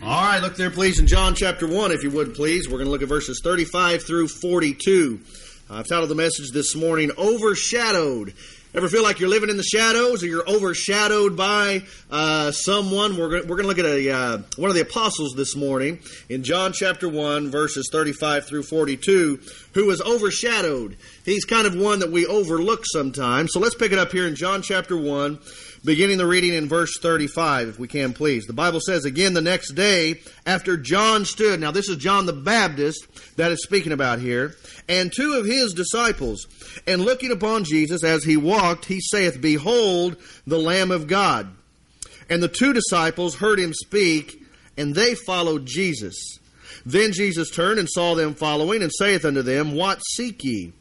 All right, look there, please, in John chapter 1, if you would, please. We're going to look at verses 35 through 42. I've titled the message this morning, Overshadowed. Ever feel like you're living in the shadows or you're overshadowed by someone? We're going to look at one of the apostles this morning in John chapter 1, verses 35 through 42, who was overshadowed. He's kind of one that we overlook sometimes. So let's pick it up here in John chapter 1, beginning the reading in verse 35, if we can, please. The Bible says, again, the next day, after John stood, now this is John the Baptist that is speaking about here, and two of his disciples, and looking upon Jesus as he walked, he saith, Behold, the Lamb of God. And the two disciples heard him speak, and they followed Jesus. Then Jesus turned and saw them following, and saith unto them, What seek ye?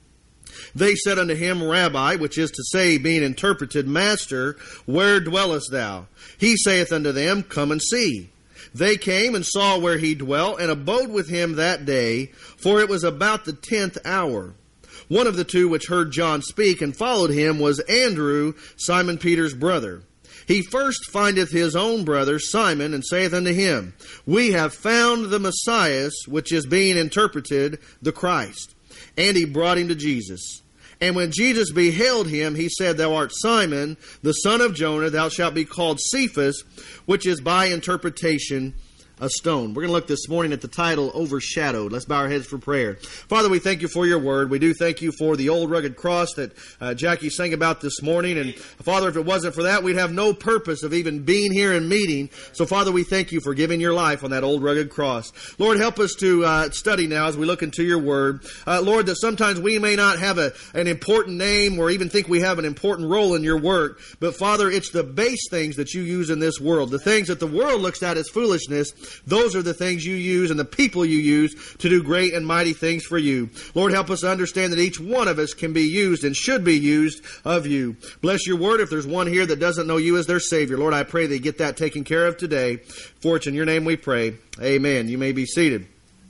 They said unto him, Rabbi, which is to say, being interpreted, Master, where dwellest thou? He saith unto them, Come and see. They came and saw where he dwelt, and abode with him that day, for it was about the 10th hour. One of the two which heard John speak and followed him was Andrew, Simon Peter's brother. He first findeth his own brother Simon, and saith unto him, We have found the Messiah, which is being interpreted, the Christ. And he brought him to Jesus. And when Jesus beheld him, he said, Thou art Simon, the son of Jonah, thou shalt be called Cephas, which is by interpretation a stone. We're going to look this morning at the title, Overshadowed. Let's bow our heads for prayer. Father, we thank you for your word. We do thank you for the old rugged cross that Jackie sang about this morning. And Father, if it wasn't for that, we'd have no purpose of even being here and meeting. So Father, we thank you for giving your life on that old rugged cross. Lord, help us to study now as we look into your word. Lord, that sometimes we may not have an important name or even think we have an important role in your work. But Father, it's the base things that you use in this world. The things that the world looks at as foolishness, those are the things you use and the people you use to do great and mighty things for you. Lord, help us to understand that each one of us can be used and should be used of you. Bless your word. If there's one here that doesn't know you as their Savior, Lord, I pray they get that taken care of today. For it's in your name we pray. Amen. You may be seated.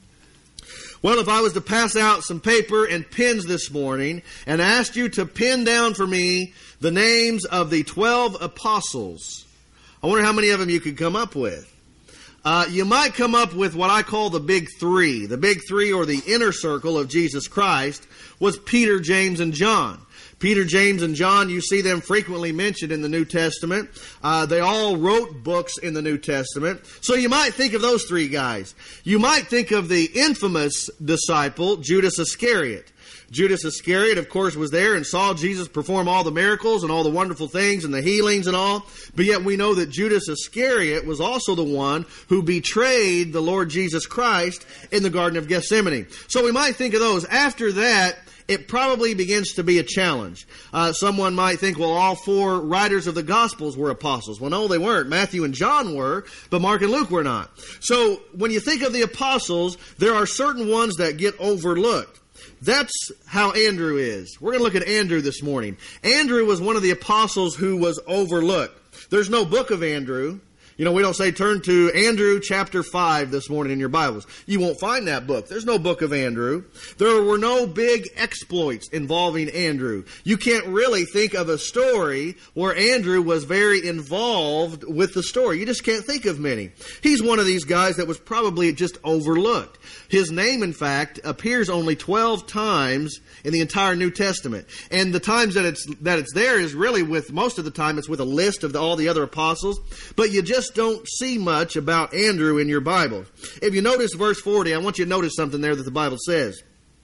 Well, if I was to pass out some paper and pens this morning and asked you to pen down for me the names of the 12 apostles, I wonder how many of them you could come up with. You might come up with what I call the big three. The big three, or the inner circle of Jesus Christ, was Peter, James, and John. Peter, James, and John, you see them frequently mentioned in the New Testament. They all wrote books in the New Testament. So you might think of those three guys. You might think of the infamous disciple, Judas Iscariot. Judas Iscariot, of course, was there and saw Jesus perform all the miracles and all the wonderful things and the healings and all. But yet we know that Judas Iscariot was also the one who betrayed the Lord Jesus Christ in the Garden of Gethsemane. So we might think of those. After that, it probably begins to be a challenge. Someone might think, well, all four writers of the Gospels were apostles. Well, no, they weren't. Matthew and John were, but Mark and Luke were not. So when you think of the apostles, there are certain ones that get overlooked. That's how Andrew is. We're going to look at Andrew this morning. Andrew was one of the apostles who was overlooked. There's no book of Andrew. You know, we don't say turn to Andrew chapter 5 this morning in your Bibles. You won't find that book. There's no book of Andrew. There were no big exploits involving Andrew. You can't really think of a story where Andrew was very involved with the story. You just can't think of many. He's one of these guys that was probably just overlooked. His name, in fact, appears only 12 times in the entire New Testament. And the times that it's there is really with, most of the time, it's with a list of all the other apostles. But you just don't see much about Andrew in your Bible. If you notice verse 40, I want you to notice something there that the Bible says.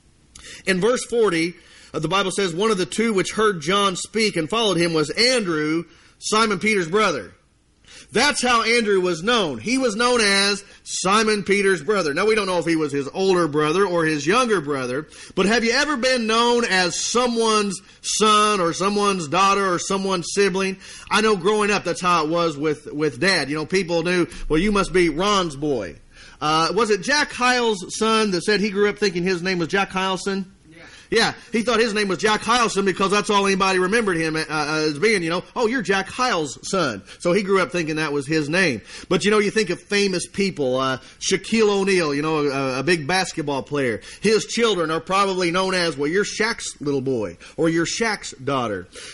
In verse 40, the Bible says, One of the two which heard John speak and followed him was Andrew, Simon Peter's brother. That's how Andrew was known. He was known as Simon Peter's brother. Now, we don't know if he was his older brother or his younger brother, but have you ever been known as someone's son or someone's daughter or someone's sibling? I know growing up, that's how it was with Dad. You know, people knew, well, you must be Ron's boy. Was it Jack Hyles' son that said he grew up thinking his name was Jack Hyleson? Yeah, he thought his name was Jack Hyleson because that's all anybody remembered him as being, you know, oh, you're Jack Hyles' son. So he grew up thinking that was his name. But, you know, you think of famous people, Shaquille O'Neal, you know, a big basketball player. His children are probably known as, well, you're Shaq's little boy or you're Shaq's daughter.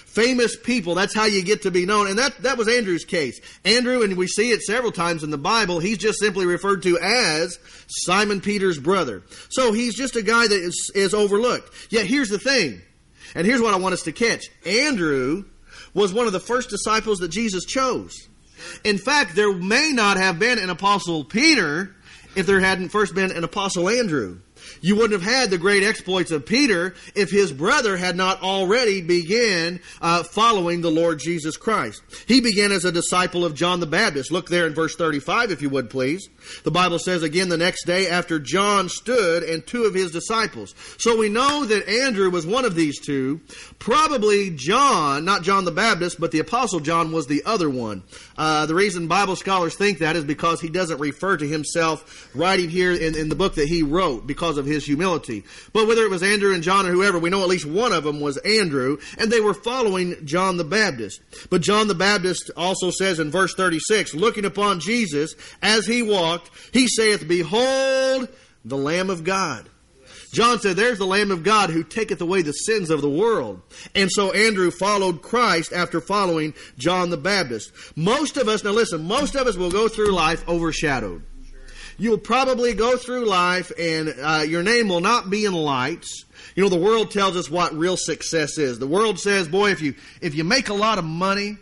famous people. That's how you get to be known. And that was Andrew's case. Andrew, and we see it several times in the Bible, he's just simply referred to as Simon Peter's brother. So he's just a guy that is overlooked. Yet here's the thing, and here's what I want us to catch. Andrew was one of the first disciples that Jesus chose. In fact, there may not have been an Apostle Peter if there hadn't first been an Apostle Andrew. You wouldn't have had the great exploits of Peter if his brother had not already began following the Lord Jesus Christ. He began as a disciple of John the Baptist. Look there in verse 35, if you would, please. The Bible says again, the next day after John stood and two of his disciples. So we know that Andrew was one of these two. Probably John, not John the Baptist, but the Apostle John was the other one. The reason Bible scholars think that is because he doesn't refer to himself writing here in the book that he wrote because of his humility. But whether it was Andrew and John or whoever, we know at least one of them was Andrew, and they were following John the Baptist. But John the Baptist also says in verse 36, looking upon Jesus as he walked, he saith, Behold, the Lamb of God. John said, there's the Lamb of God who taketh away the sins of the world. And so Andrew followed Christ after following John the Baptist. Most of us, now listen, most of us will go through life overshadowed. You'll probably go through life and your name will not be in lights. You know, the world tells us what real success is. The world says, boy, if you make a lot of money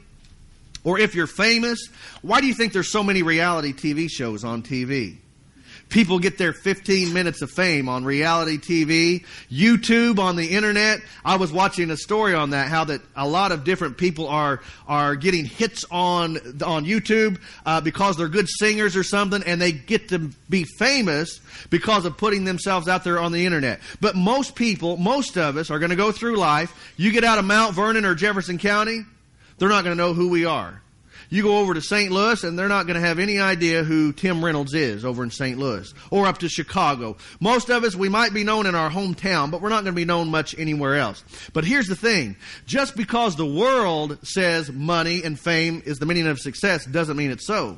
or if you're famous, why do you think there's so many reality TV shows on TV? People get their 15 minutes of fame on reality TV, YouTube, on the internet. I was watching a story on that, how that a lot of different people are getting hits on YouTube because they're good singers or something, and they get to be famous because of putting themselves out there on the internet. But most people, most of us, are going to go through life. You get out of Mount Vernon or Jefferson County, they're not going to know who we are. You go over to St. Louis, and they're not going to have any idea who Tim Reynolds is over in St. Louis. Or up to Chicago. Most of us, we might be known in our hometown, but we're not going to be known much anywhere else. But here's the thing. Just because the world says money and fame is the meaning of success doesn't mean it's so.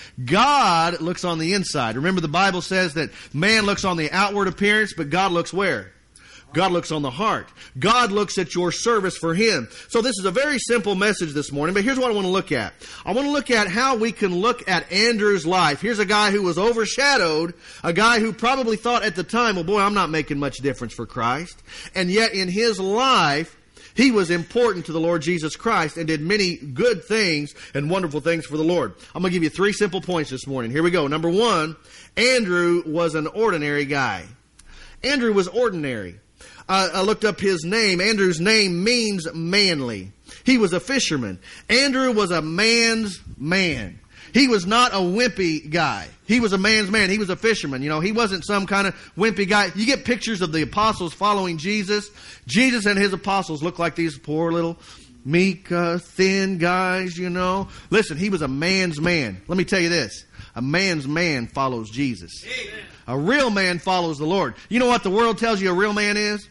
God looks on the inside. Remember, the Bible says that man looks on the outward appearance, but God looks where? God looks on the heart. God looks at your service for Him. So this is a very simple message this morning, but here's what I want to look at. I want to look at how we can look at Andrew's life. Here's a guy who was overshadowed, a guy who probably thought at the time, well, boy, I'm not making much difference for Christ. And yet in his life, he was important to the Lord Jesus Christ and did many good things and wonderful things for the Lord. I'm going to give you 3 simple points this morning. Here we go. Number 1, Andrew was an ordinary guy. Andrew was ordinary. I looked up his name. Andrew's name means manly. He was a fisherman. Andrew was a man's man. He was not a wimpy guy. He was a man's man. He was a fisherman. You know, he wasn't some kind of wimpy guy. You get pictures of the apostles following Jesus. Jesus and his apostles look like these poor little meek, thin guys, you know. Listen, he was a man's man. Let me tell you this. A man's man follows Jesus. Amen. A real man follows the Lord. You know what the world tells you a real man is?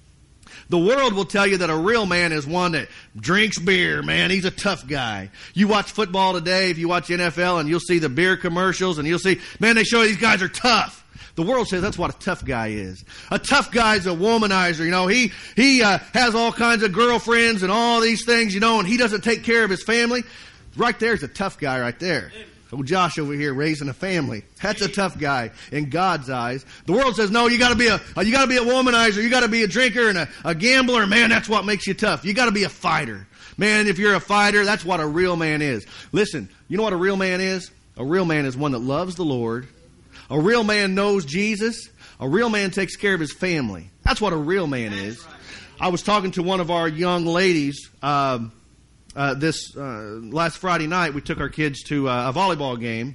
The world will tell you that a real man is one that drinks beer, man. He's a tough guy. You watch football today, if you watch NFL, and you'll see the beer commercials, and you'll see, man, they show you these guys are tough. The world says that's what a tough guy is. A tough guy's a womanizer, you know. He has all kinds of girlfriends and all these things, you know, and he doesn't take care of his family. Right there's a tough guy right there. So Josh over here raising a family. That's a tough guy in God's eyes. The world says, no, you gotta be a womanizer, you gotta be a drinker and a gambler. Man, that's what makes you tough. You gotta be a fighter. Man, if you're a fighter, that's what a real man is. Listen, you know what a real man is? A real man is one that loves the Lord. A real man knows Jesus. A real man takes care of his family. That's what a real man is. I was talking to one of our young ladies, this last Friday night. We took our kids to a volleyball game,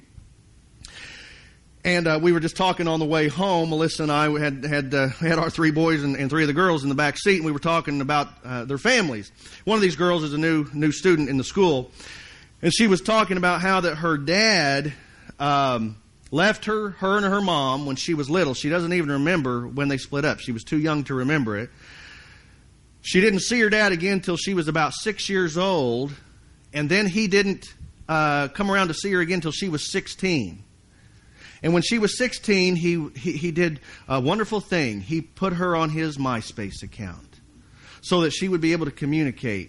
and we were just talking on the way home. Melissa and I had our 3 boys and 3 of the girls in the back seat, and we were talking about their families. One of these girls is a new student in the school, and she was talking about how that her dad left her and her mom when she was little. She doesn't even remember when they split up. She was too young to remember it. She didn't see her dad again until she was about 6 years old, and then he didn't come around to see her again until she was 16. And when she was 16, he did a wonderful thing. He put her on his MySpace account so that she would be able to communicate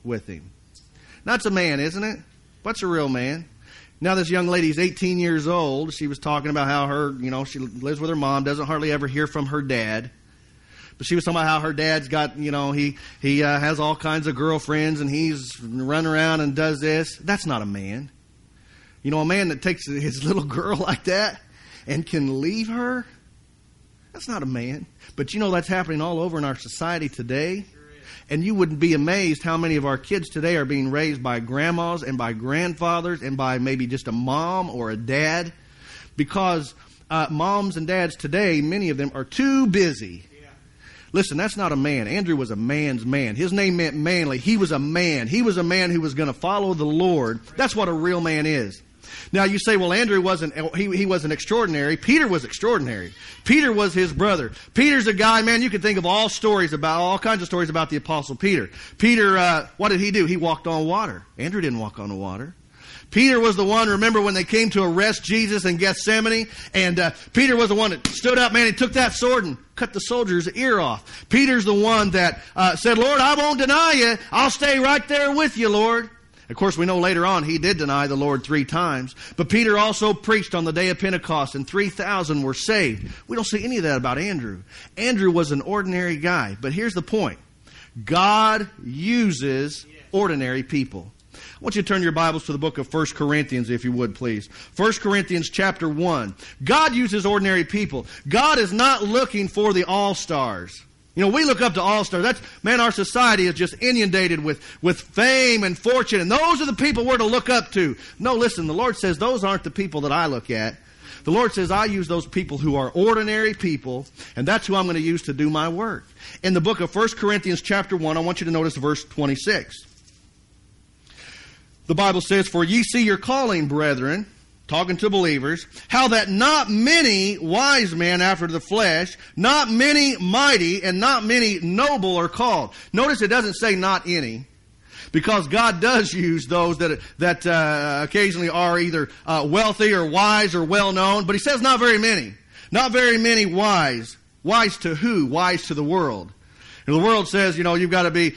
with him. That's a man, isn't it? What's a real man? Now this young lady's 18 years old. She was talking about how she lives with her mom, doesn't hardly ever hear from her dad. But she was talking about how her dad's got, he has all kinds of girlfriends and he's running around and does this. That's not a man. A man that takes his little girl like that and can leave her, that's not a man. But that's happening all over in our society today. And you wouldn't be amazed how many of our kids today are being raised by grandmas and by grandfathers and by maybe just a mom or a dad. Because moms and dads today, many of them are too busy. Yeah. Listen, that's not a man. Andrew was a man's man. His name meant manly. He was a man. He was a man who was going to follow the Lord. That's what a real man is. Now you say, well, Andrew wasn't extraordinary. Peter was extraordinary. Peter was his brother. Peter's a guy, man, you can think of all kinds of stories about the Apostle Peter. Peter, what did he do? He walked on water. Andrew didn't walk on the water. Peter was the one, remember when they came to arrest Jesus in Gethsemane? And Peter was the one that stood up, man, he took that sword and cut the soldier's ear off. Peter's the one that said, Lord, I won't deny you. I'll stay right there with you, Lord. Of course, we know later on he did deny the Lord 3 times. But Peter also preached on the day of Pentecost, and 3,000 were saved. We don't see any of that about Andrew. Andrew was an ordinary guy. But here's the point. God uses ordinary people. I want you to turn your Bibles to the book of 1 Corinthians, if you would, please. 1 Corinthians chapter 1. God uses ordinary people. God is not looking for the all-stars. We look up to all-stars. Our society is just inundated with fame and fortune, and those are the people we're to look up to. No, listen, the Lord says those aren't the people that I look at. The Lord says I use those people who are ordinary people, and that's who I'm going to use to do my work. In the book of 1 Corinthians chapter 1, I want you to notice verse 26. The Bible says, For ye see your calling, brethren, talking to believers, how that not many wise men after the flesh, not many mighty, and not many noble are called. Notice it doesn't say not any, because God does use those that occasionally are either wealthy or wise or well known, but He says not very many. Not very many wise. Wise to who? Wise to the world. And the world says, you've got to be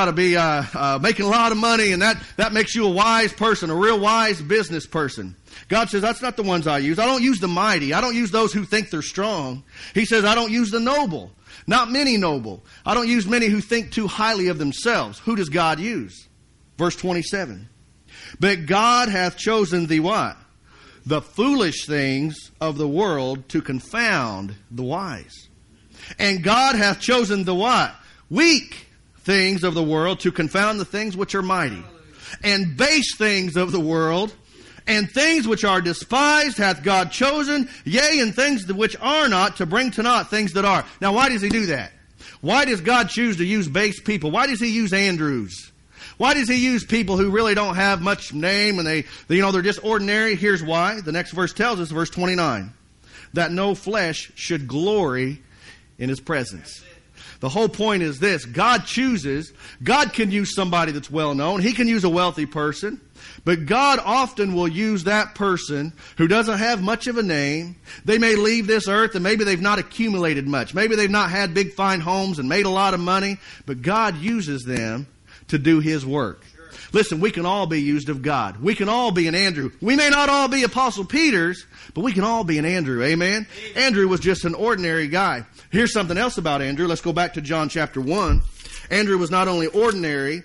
making a lot of money, and that makes you a wise person, a real wise business person. God says, that's not the ones I use. I don't use the mighty. I don't use those who think they're strong. He says, I don't use the noble. Not many noble. I don't use many who think too highly of themselves. Who does God use? Verse 27. But God hath chosen the what? The foolish things of the world to confound the wise. And God hath chosen the what? Weak things of the world to confound the things which are mighty. And base things of the world, and things which are despised hath God chosen, yea, and things which are not, to bring to naught things that are. Now, why does He do that? Why does God choose to use base people? Why does He use Andrews? Why does He use people who really don't have much name and they're just ordinary? Here's why. The next verse tells us, verse 29, that no flesh should glory in His presence. The whole point is this. God chooses. God can use somebody that's well known. He can use a wealthy person. But God often will use that person who doesn't have much of a name. They may leave this earth and maybe they've not accumulated much. Maybe they've not had big fine homes and made a lot of money. But God uses them to do His work. Sure. Listen, we can all be used of God. We can all be an Andrew. We may not all be Apostle Peters, but we can all be an Andrew. Amen? Andrew was just an ordinary guy. Here's something else about Andrew. Let's go back to John chapter 1. Andrew was not only ordinary,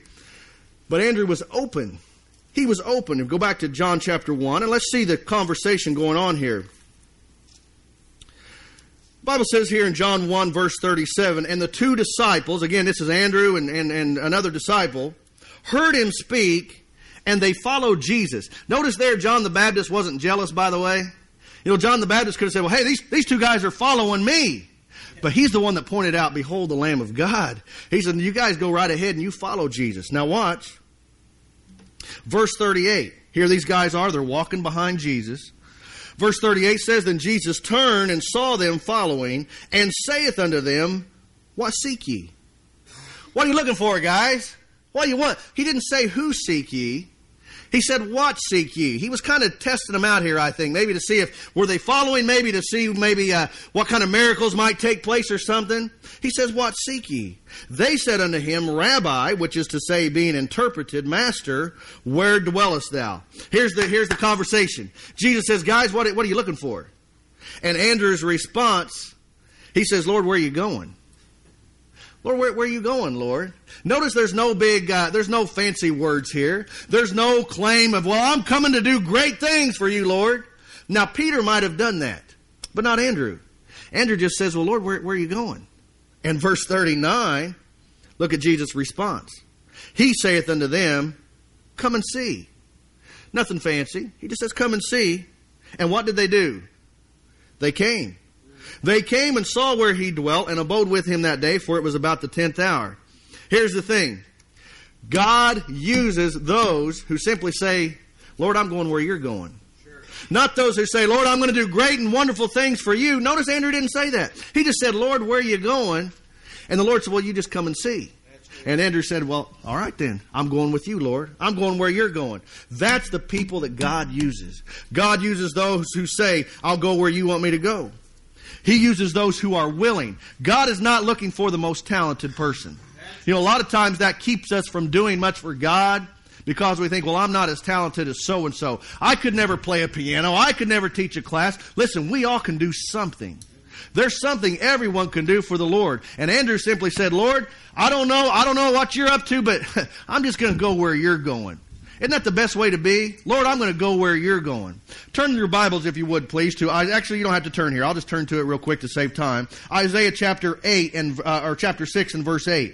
but Andrew was open. He was open. Go back to John chapter 1, and let's see the conversation going on here. The Bible says here in John 1, verse 37, and the 2 disciples, again, this is Andrew and another disciple, heard him speak, and they followed Jesus. Notice there, John the Baptist wasn't jealous, by the way. John the Baptist could have said, well, hey, these 2 guys are following me. But he's the one that pointed out, behold, the Lamb of God. He said, you guys go right ahead and you follow Jesus. Now watch. Verse 38. Here these guys are. They're walking behind Jesus. Verse 38 says, then Jesus turned and saw them following, and saith unto them, what seek ye? What are you looking for, guys? What do you want? He didn't say, who seek ye? He said, what seek ye? He was kind of testing them out here, I think, maybe to see if, were they following, maybe to see what kind of miracles might take place or something. He says, what seek ye? They said unto him, Rabbi, which is to say, being interpreted, Master, where dwellest thou? Here's the conversation. Jesus says, guys, what are you looking for? And Andrew's response, he says, Lord, where are you going? Lord, where are you going, Lord? Notice there's no there's no fancy words here. There's no claim of, well, I'm coming to do great things for you, Lord. Now, Peter might have done that, but not Andrew. Andrew just says, well, Lord, where are you going? And verse 39, look at Jesus' response. He saith unto them, come and see. Nothing fancy. He just says, come and see. And what did they do? They came. They came and saw where he dwelt and abode with him that day, for it was about the 10th hour. Here's the thing. God uses those who simply say, Lord, I'm going where you're going. Sure. Not those who say, Lord, I'm going to do great and wonderful things for you. Notice Andrew didn't say that. He just said, Lord, where are you going? And the Lord said, well, you just come and see. And Andrew said, well, all right then. I'm going with you, Lord. I'm going where you're going. That's the people that God uses. God uses those who say, I'll go where you want me to go. He uses those who are willing. God is not looking for the most talented person. You know, a lot of times that keeps us from doing much for God because we think, well, I'm not as talented as so-and-so. I could never play a piano. I could never teach a class. Listen, we all can do something. There's something everyone can do for the Lord. And Andrew simply said, Lord, I don't know what you're up to, but I'm just going to go where you're going. Isn't that the best way to be? Lord, I'm going to go where you're going. Turn your Bibles, if you would, please, to... Actually, you don't have to turn here. I'll just turn to it real quick to save time. Isaiah chapter 8 or chapter 6 and verse 8.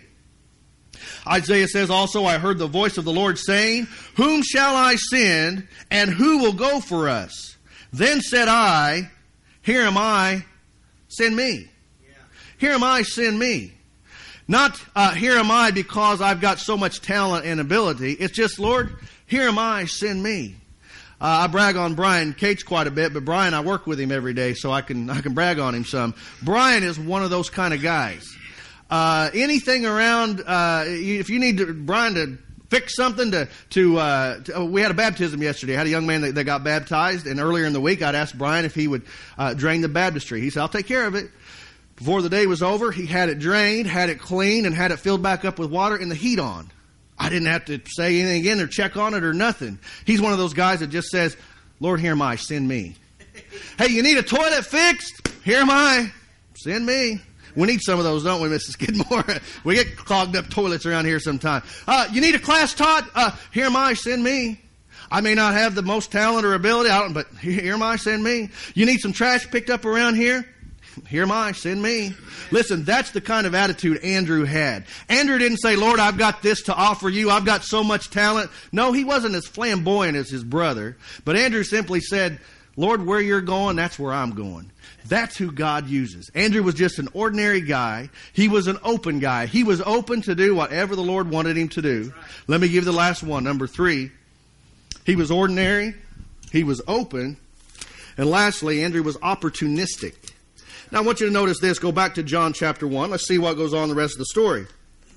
Isaiah says, also, I heard the voice of the Lord saying, whom shall I send, and who will go for us? Then said I, here am I, send me. Here am I, send me. Not, here am I because I've got so much talent and ability. It's just, Lord, here am I, send me. I brag on Brian Cates quite a bit, but Brian, I work with him every day, so I can brag on him some. Brian is one of those kind of guys. Anything around, if you need Brian to fix something we had a baptism yesterday. I had a young man that got baptized, and earlier in the week I'd asked Brian if he would drain the baptistry. He said, I'll take care of it. Before the day was over, he had it drained, had it cleaned, and had it filled back up with water and the heat on. I didn't have to say anything again or check on it or nothing. He's one of those guys that just says, Lord, here am I, send me. Hey, you need a toilet fixed? Here am I, send me. We need some of those, don't we, Mrs. Skidmore? We get clogged up toilets around here sometime. You need a class taught? Here am I, send me. I may not have the most talent or ability, but here am I, send me. You need some trash picked up around here? Here am I, send me. Listen, that's the kind of attitude Andrew had. Andrew didn't say, Lord, I've got this to offer you. I've got so much talent. No, he wasn't as flamboyant as his brother. But Andrew simply said, Lord, where you're going, that's where I'm going. That's who God uses. Andrew was just an ordinary guy. He was an open guy. He was open to do whatever the Lord wanted him to do. Let me give the last one, number 3. He was ordinary. He was open. And lastly, Andrew was opportunistic. Now, I want you to notice this. Go back to John chapter 1. Let's see what goes on in the rest of the story.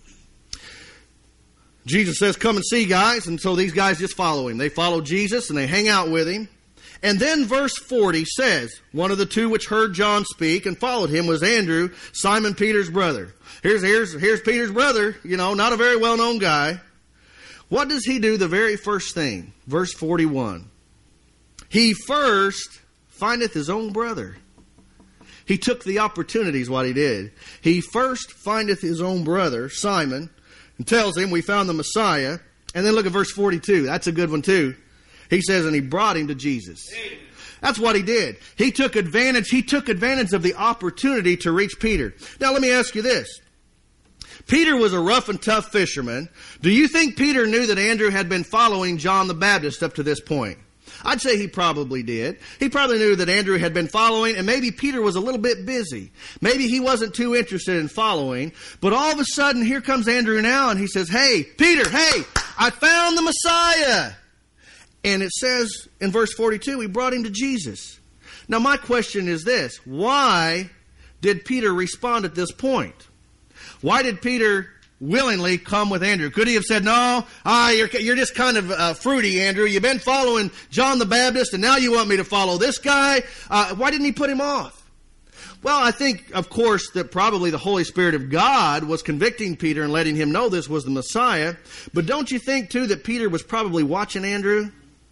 Jesus says, come and see, guys. And so these guys just follow him. They follow Jesus and they hang out with him. And then verse 40 says, one of the two which heard John speak and followed him was Andrew, Simon Peter's brother. Here's Peter's brother, not a very well-known guy. What does he do the very first thing? Verse 41. He first findeth his own brother. He took the opportunities, what he did. He first findeth his own brother, Simon, and tells him, we found the Messiah. And then look at verse 42. That's a good one too. He says, and he brought him to Jesus. That's what he did. He took advantage of the opportunity to reach Peter. Now let me ask you this. Peter was a rough and tough fisherman. Do you think Peter knew that Andrew had been following John the Baptist up to this point? I'd say he probably did. He probably knew that Andrew had been following, and maybe Peter was a little bit busy. Maybe he wasn't too interested in following. But all of a sudden, here comes Andrew now, and he says, hey, Peter, hey, I found the Messiah. And it says in verse 42, he brought him to Jesus. Now, my question is this. Why did Peter respond at this point? Why did Peter willingly come with Andrew? Could he have said, no, you're just kind of fruity, Andrew. You've been following John the Baptist, and now you want me to follow this guy? Why didn't he put him off? Well, I think, of course, that probably the Holy Spirit of God was convicting Peter and letting him know this was the Messiah. But don't you think, too, that Peter was probably watching Andrew?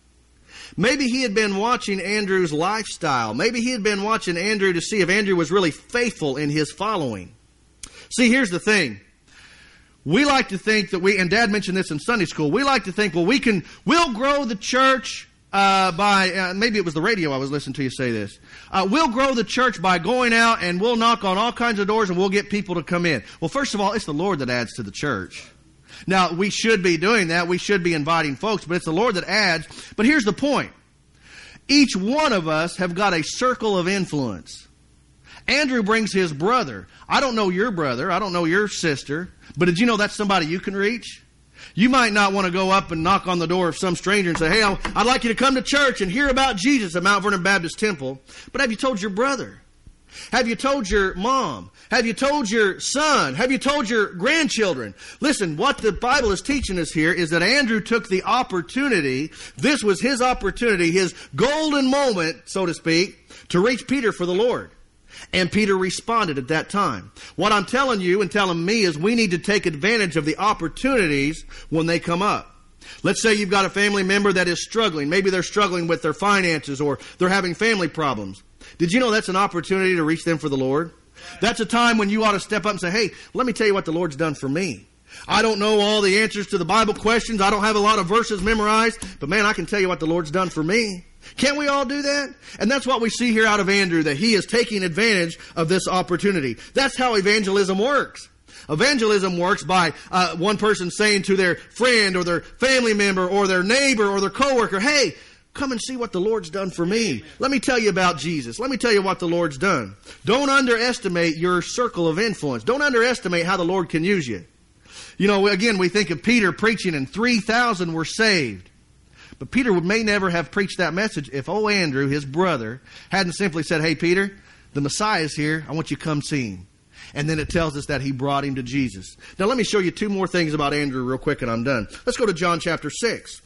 Maybe he had been watching Andrew's lifestyle. Maybe he had been watching Andrew to see if Andrew was really faithful in his following. See, here's the thing. We like to think that and Dad mentioned this in Sunday school, we like to think, well, we'll grow the church by, maybe it was the radio I was listening to you say this. We'll grow the church by going out and we'll knock on all kinds of doors and we'll get people to come in. Well, first of all, it's the Lord that adds to the church. Now, we should be doing that. We should be inviting folks, but it's the Lord that adds. But here's the point. Each one of us have got a circle of influence. Andrew brings his brother. I don't know your brother. I don't know your sister. But did you know that's somebody you can reach? You might not want to go up and knock on the door of some stranger and say, hey, I'd like you to come to church and hear about Jesus at Mount Vernon Baptist Temple. But have you told your brother? Have you told your mom? Have you told your son? Have you told your grandchildren? Listen, what the Bible is teaching us here is that Andrew took the opportunity. This was his opportunity, his golden moment, so to speak, to reach Peter for the Lord. And Peter responded at that time. What I'm telling you and telling me is we need to take advantage of the opportunities when they come up. Let's say you've got a family member that is struggling. Maybe they're struggling with their finances or they're having family problems. Did you know that's an opportunity to reach them for the Lord? That's a time when you ought to step up and say, hey, let me tell you what the Lord's done for me. I don't know all the answers to the Bible questions. I don't have a lot of verses memorized. But man, I can tell you what the Lord's done for me. Can't we all do that? And that's what we see here out of Andrew, that he is taking advantage of this opportunity. That's how evangelism works. Evangelism works by one person saying to their friend or their family member or their neighbor or their coworker, hey, come and see what the Lord's done for me. Let me tell you about Jesus. Let me tell you what the Lord's done. Don't underestimate your circle of influence. Don't underestimate how the Lord can use you. You know, again, we think of Peter preaching and 3,000 were saved. But Peter may never have preached that message if Andrew, his brother, hadn't simply said, hey, Peter, the Messiah is here. I want you to come see him. And then it tells us that he brought him to Jesus. Now, let me show you two more things about Andrew real quick and I'm done. Let's go to John chapter 6.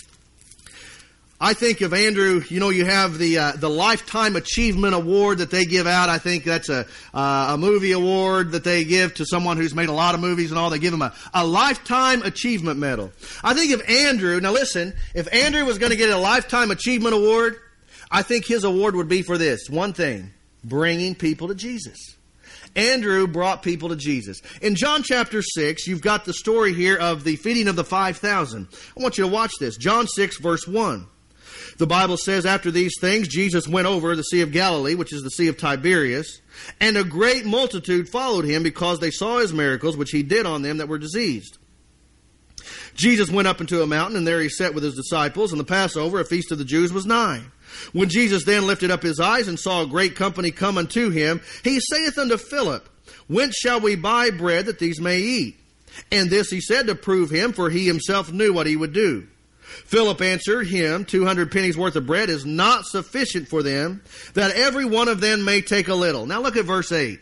I think of Andrew, you know, you have the Lifetime Achievement Award that they give out. I think that's a movie award that they give to someone who's made a lot of movies and all. They give him a Lifetime Achievement Medal. I think of Andrew, now listen, if Andrew was going to get a Lifetime Achievement Award, I think his award would be for this, one thing, bringing people to Jesus. Andrew brought people to Jesus. In John chapter 6, you've got the story here of the feeding of the 5,000. I want you to watch this. John 6, verse 1. The Bible says, after these things, Jesus went over the Sea of Galilee, which is the Sea of Tiberias, and a great multitude followed him because they saw his miracles, which he did on them that were diseased. Jesus went up into a mountain, and there he sat with his disciples, and the Passover, a feast of the Jews, was nigh. When Jesus then lifted up his eyes and saw a great company come unto him, he saith unto Philip, whence shall we buy bread that these may eat? And this he said to prove him, for he himself knew what he would do. Philip answered him, 200 pennies worth of bread is not sufficient for them, that every one of them may take a little. Now look at verse 8.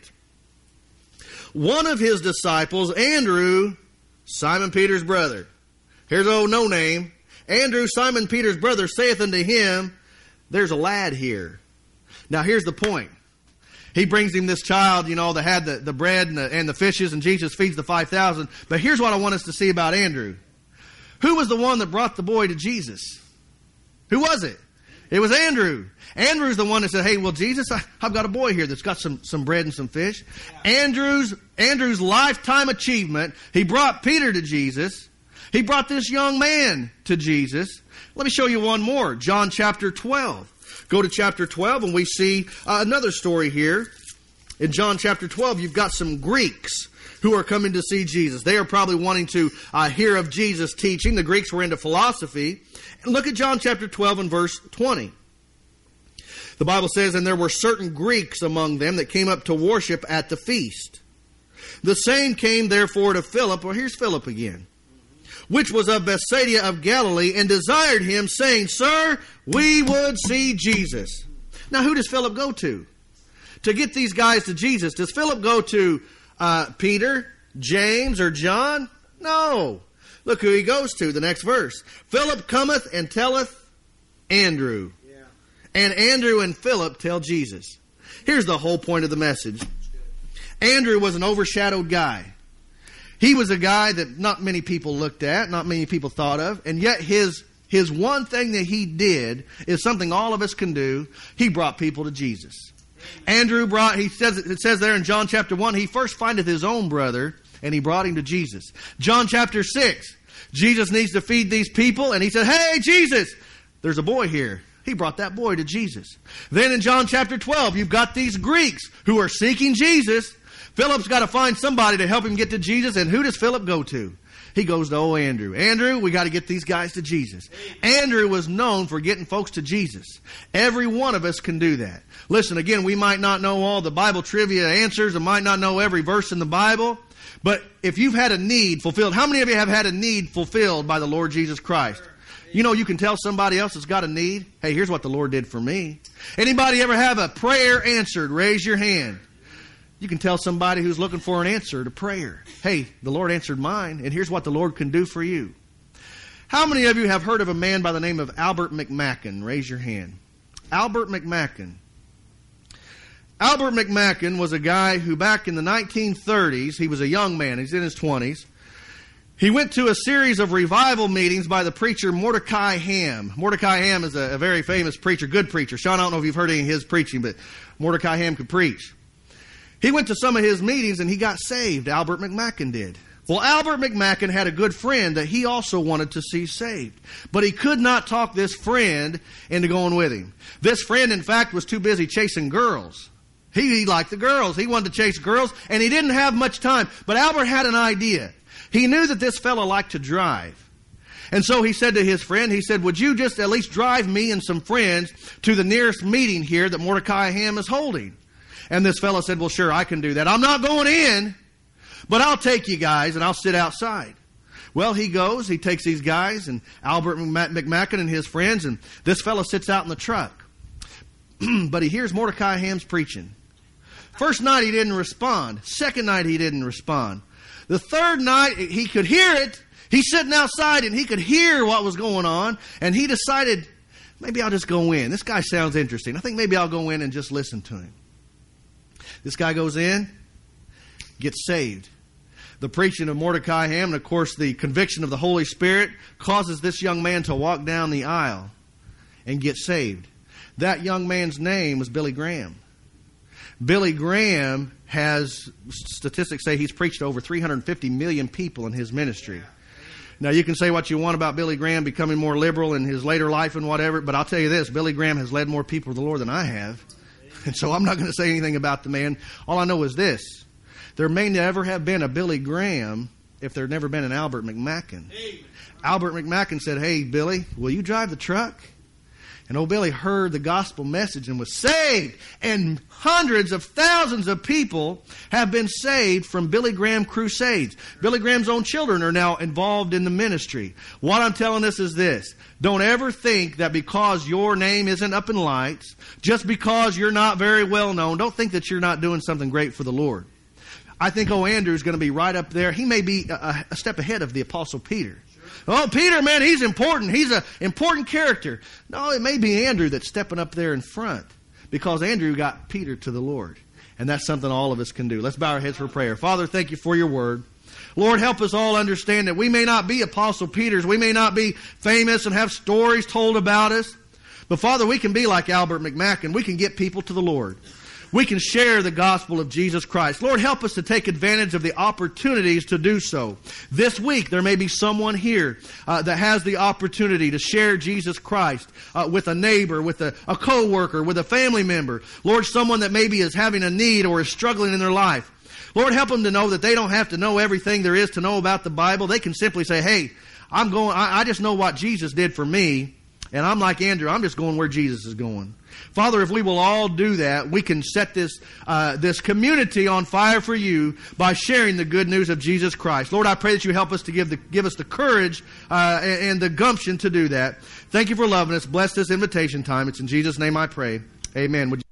One of his disciples, Andrew, Simon Peter's brother. Here's old no name. Andrew, Simon Peter's brother, saith unto him, there's a lad here. Now here's the point. He brings him this child, you know, that had the bread and the fishes, and Jesus feeds the 5,000. But here's what I want us to see about Andrew. Who was the one that brought the boy to Jesus? Who was it? It was Andrew. Andrew's the one that said, hey, well, Jesus, I've got a boy here that's got some bread and some fish. Andrew's lifetime achievement, he brought Peter to Jesus. He brought this young man to Jesus. Let me show you one more. John chapter 12. Go to chapter 12 and we see another story here. In John chapter 12, you've got some Greeks who are coming to see Jesus. They are probably wanting to hear of Jesus' teaching. The Greeks were into philosophy. And look at John chapter 12 and verse 20. The Bible says, and there were certain Greeks among them that came up to worship at the feast. The same came therefore to Philip, well, here's Philip again, which was of Bethsaida of Galilee, and desired him, saying, Sir, we would see Jesus. Now, who does Philip go to? To get these guys to Jesus, does Philip go to Peter, James or John? No. Look who he goes to, the next verse. Philip cometh and telleth Andrew. Yeah. And Andrew and Philip tell Jesus. Here's the whole point of the message. Andrew was an overshadowed guy. He was a guy that not many people looked at, not many people thought of, and yet his one thing that he did is something all of us can do. He brought people to Jesus. Andrew it says there in John chapter 1, he first findeth his own brother, and he brought him to Jesus. John chapter 6, Jesus needs to feed these people, and he said, hey, Jesus, there's a boy here. He brought that boy to Jesus. Then in John chapter 12, you've got these Greeks who are seeking Jesus. Philip's got to find somebody to help him get to Jesus, and who does Philip go to? He goes to old Andrew. Andrew, we got to get these guys to Jesus. Andrew was known for getting folks to Jesus. Every one of us can do that. Listen, again, we might not know all the Bible trivia answers and might not know every verse in the Bible, but if you've had a need fulfilled, how many of you have had a need fulfilled by the Lord Jesus Christ? You know, you can tell somebody else has got a need. Hey, here's what the Lord did for me. Anybody ever have a prayer answered? Raise your hand. You can tell somebody who's looking for an answer to prayer. Hey, the Lord answered mine, and here's what the Lord can do for you. How many of you have heard of a man by the name of Albert McMakin? Raise your hand. Albert McMakin. Albert McMakin was a guy who back in the 1930s, he was a young man, he's in his 20s. He went to a series of revival meetings by the preacher Mordecai Ham. Mordecai Ham is a very famous preacher, good preacher. Sean, I don't know if you've heard any of his preaching, but Mordecai Ham could preach. He went to some of his meetings and he got saved. Albert McMakin did. Well, Albert McMakin had a good friend that he also wanted to see saved. But he could not talk this friend into going with him. This friend, in fact, was too busy chasing girls. He liked the girls. He wanted to chase girls, and he didn't have much time. But Albert had an idea. He knew that this fellow liked to drive. And so he said to his friend, he said, would you just at least drive me and some friends to the nearest meeting here that Mordecai Ham is holding? And this fellow said, well, sure, I can do that. I'm not going in, but I'll take you guys and I'll sit outside. Well, he goes, he takes these guys and Albert McMakin and his friends, and this fellow sits out in the truck. But he hears Mordecai Ham's preaching. First night he didn't respond. Second night he didn't respond. The third night he could hear it. He's sitting outside and he could hear what was going on, and he decided, maybe I'll just go in. This guy sounds interesting. I think maybe I'll go in and just listen to him. This guy goes in, gets saved. The preaching of Mordecai Ham, and of course the conviction of the Holy Spirit, causes this young man to walk down the aisle and get saved. That young man's name was Billy Graham. Billy Graham has, statistics say he's preached to over 350 million people in his ministry. Now, you can say what you want about Billy Graham becoming more liberal in his later life and whatever, but I'll tell you this, Billy Graham has led more people to the Lord than I have. And so I'm not going to say anything about the man. All I know is this. There may never have been a Billy Graham if there had never been an Albert McMakin. Albert McMakin said, hey, Billy, will you drive the truck? And old Billy heard the gospel message and was saved. And hundreds of thousands of people have been saved from Billy Graham crusades. Billy Graham's own children are now involved in the ministry. What I'm telling us is this. Don't ever think that because your name isn't up in lights, just because you're not very well known, don't think that you're not doing something great for the Lord. I think old Andrew's going to be right up there. He may be a step ahead of the Apostle Peter. Oh, Peter, man, he's important. He's an important character. No, it may be Andrew that's stepping up there in front because Andrew got Peter to the Lord. And that's something all of us can do. Let's bow our heads for prayer. Father, thank you for your word. Lord, help us all understand that we may not be Apostle Peters. We may not be famous and have stories told about us. But, Father, we can be like Albert McMakin. We can get people to the Lord. We can share the gospel of Jesus Christ. Lord, help us to take advantage of the opportunities to do so. This week, there may be someone here that has the opportunity to share Jesus Christ with a neighbor, with a co-worker, with a family member. Lord, someone that maybe is having a need or is struggling in their life. Lord, help them to know that they don't have to know everything there is to know about the Bible. They can simply say, hey, I just know what Jesus did for me, and I'm like Andrew. I'm just going where Jesus is going. Father, if we will all do that, we can set this community on fire for you by sharing the good news of Jesus Christ. Lord, I pray that you help us to give us the courage and the gumption to do that. Thank you for loving us. Bless this invitation time. It's in Jesus' name I pray. Amen.